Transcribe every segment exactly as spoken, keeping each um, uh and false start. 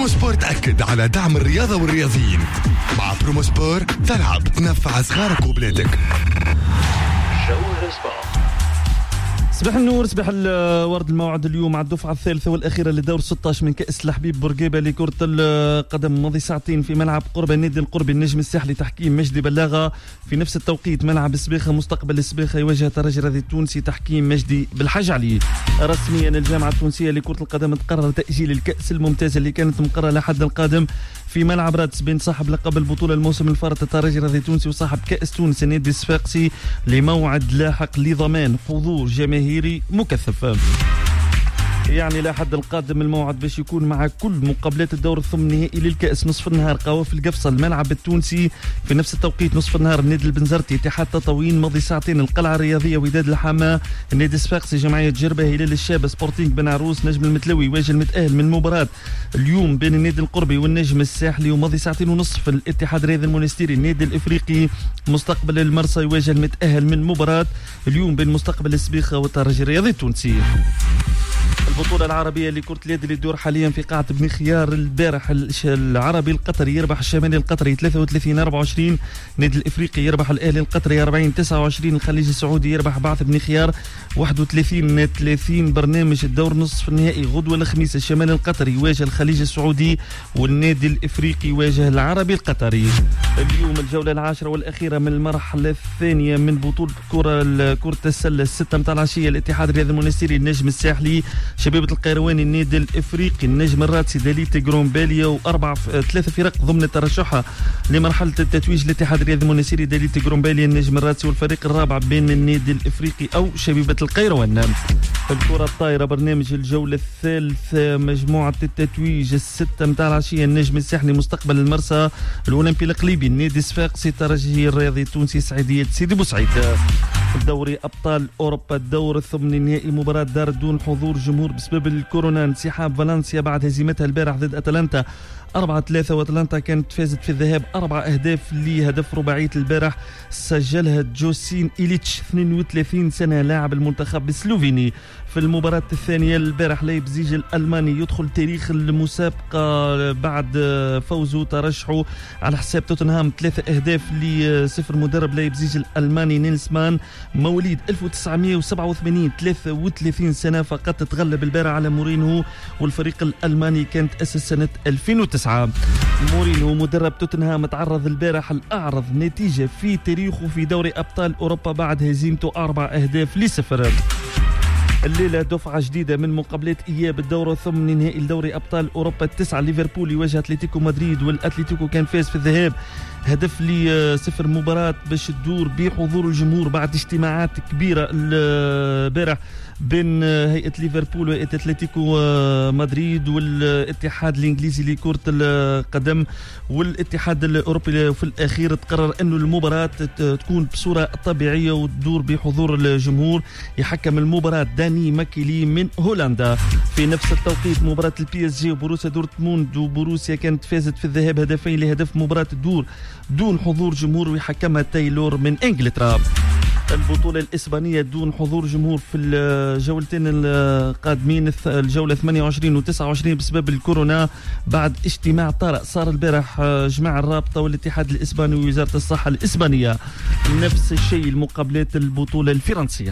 برومو سبور تأكد على دعم الرياضة والرياضيين. مع برومو سبور تلعب تنفع صغارك وبلادك. جوهر سبور. صباح النور، صباح الورد. الموعد اليوم مع الدفعة الثالثة والأخيرة لدور ستة عشر من كأس الحبيب بورقيبة لكرة القدم. ماضي ساعتين في ملعب قرب النادي القربي النجم الساحلي تحكيم مجدي بلاغة. في نفس التوقيت ملعب السباخة مستقبل السباخة يواجه ترجي الرياضي التونسي تحكيم مجدي بالحاج علي. رسميا الجامعة التونسية لكرة القدم تقرر تأجيل الكأس الممتازة اللي كانت مقررة لحد القادم في ملعب رادس بين صاحب لقب البطولة الموسم الفارط الترجي الرياضي التونسي وصاحب كأس تونس النادي الصفاقسي لموعد لاحق لضمان حضور جماهيري مكثف. يعني لا حد القادم الموعد باش يكون مع كل مقابلات الدور الثمن النهائي للكأس. نصف النهار قوافل قفصة الملعب التونسي، في نفس التوقيت نصف النهار النادي البنزرتي اتحاد تطاوين. ماضي ساعتين القلعة الرياضية وداد الحماة النادي الصفاقسي جمعية جربة هلال الشابة سبورتينغ بن عروس نجم المتلوي يواجه المتأهل من مباراة اليوم بين النادي القربي والنجم الساحلي. وماضي ساعتين ونصف الاتحاد الرياضي المونستيري النادي الافريقي مستقبل المرسى يواجه المتأهل من مباراة اليوم بين مستقبل السبيخة والترجي الرياضي التونسي. البطولة العربية لكرة اليد اللي تدور حاليا في قاعة بن خيار. البارح العربي القطري يربح الشمالي القطري ثلاثة وثلاثين أربعة وعشرين، النادي الافريقي يربح الاهلي القطري أربعين تسعة وعشرين، الخليج السعودي يربح بعث بن خيار واحد وثلاثين ثلاثين. برنامج الدور نصف النهائي غدوة الخميس الشمالي القطري يواجه الخليج السعودي والنادي الافريقي يواجه العربي القطري. اليوم الجولة العاشرة والأخيرة من المرحلة الثانية من بطولة كرة كرة السلة الستة متاع العشية. الاتحاد الرياضي المونستيري النجم الساحلي شبيبة القيرواني النادي الافريقي النجم الراتسي داليتي جرومباليا واربع ثلاثه فرق ضمن ترشحها لمرحله التتويج. الاتحاد الرياضي المونستيري داليتي جرومباليا النجم الراتسي والفريق الرابع بين النادي الافريقي او شبيبة القيروان. الكرة الطايرة برنامج الجولة الثالثة مجموعة التتويج الستة متاع العشية النجم الساحلي مستقبل المرسى الأولمبي القليبي النادي الصفاقسي الترجي الرياضي التونسي سعيدية سيدي بوسعيد. دوري أبطال أوروبا الدور الثماني النهائي مباراة دار دون حضور جمهور بسبب الكورونا. انسحاب فالنسيا بعد هزيمتها البارح ضد أتلانتا أربعة ثلاثة، وأتلانتا كانت فازت في الذهاب أربع أهداف لهدف رباعية البارح سجلها جوسين إيليتش اثنين وثلاثين سنة لاعب المنتخب السلوفيني. في المباراة الثانية البارح لايبزيج الألماني يدخل تاريخ المسابقة بعد فوزه ترشحه على حساب توتنهام ثلاثة أهداف لصفر. مدرب لايبزيج الألماني نيلسمان مواليد ألف وتسعمائة وسبعة وثمانين ثلاثة وثلاثين سنة فقط، تغلب البارح على مورينهو والفريق الألماني كانت أسس سنة ألفين وتسعة. مورينهو مدرب توتنهام تعرض البارح الأعرض نتيجة في تاريخه في دوري أبطال أوروبا بعد هزيمته أربع أهداف لصفر. الليلة دفعة جديدة من مقابلات إياب الدورة الثمني نهائي لدوري أبطال أوروبا التسعة. ليفربول يواجه أتلتيكو مدريد والأتلتيكو كان فاز في الذهاب هدف لي صفر. مباراة باش تدور بحضور الجمهور بعد اجتماعات كبيرة البارح بين هيئة ليفربول وهيئة أتلتيكو مدريد والاتحاد الإنجليزي لكرة القدم والاتحاد الأوروبي. وفي الأخير تقرر أنه المباراة تكون بصورة طبيعية وتدور بحضور الجمهور. يحكم المباراة داني ماكيلي من هولندا. في نفس التوقيت مباراة البي اس جي وبروسيا دورتموند وبروسيا كانت فازت في الذهاب هدفين لهدف. مباراة تدور دون حضور جمهور ويحكمها تايلور من انجلترا. البطولة الإسبانية دون حضور جمهور في الجولتين القادمين الجولة ثمانية وعشرين و تسعة وعشرين بسبب الكورونا بعد اجتماع طارئ صار البارح جماع الرابطة والاتحاد الإسباني ووزارة الصحة الإسبانية. نفس الشيء المقابلات البطولة الفرنسية.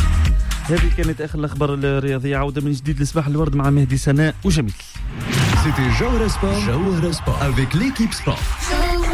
هذه كانت آخر الأخبار الرياضية. عودة من جديد لصباح الورد مع مهدي سناء وجميل. C'était Jawhara Sport, Jawhara Sport avec l'équipe sport.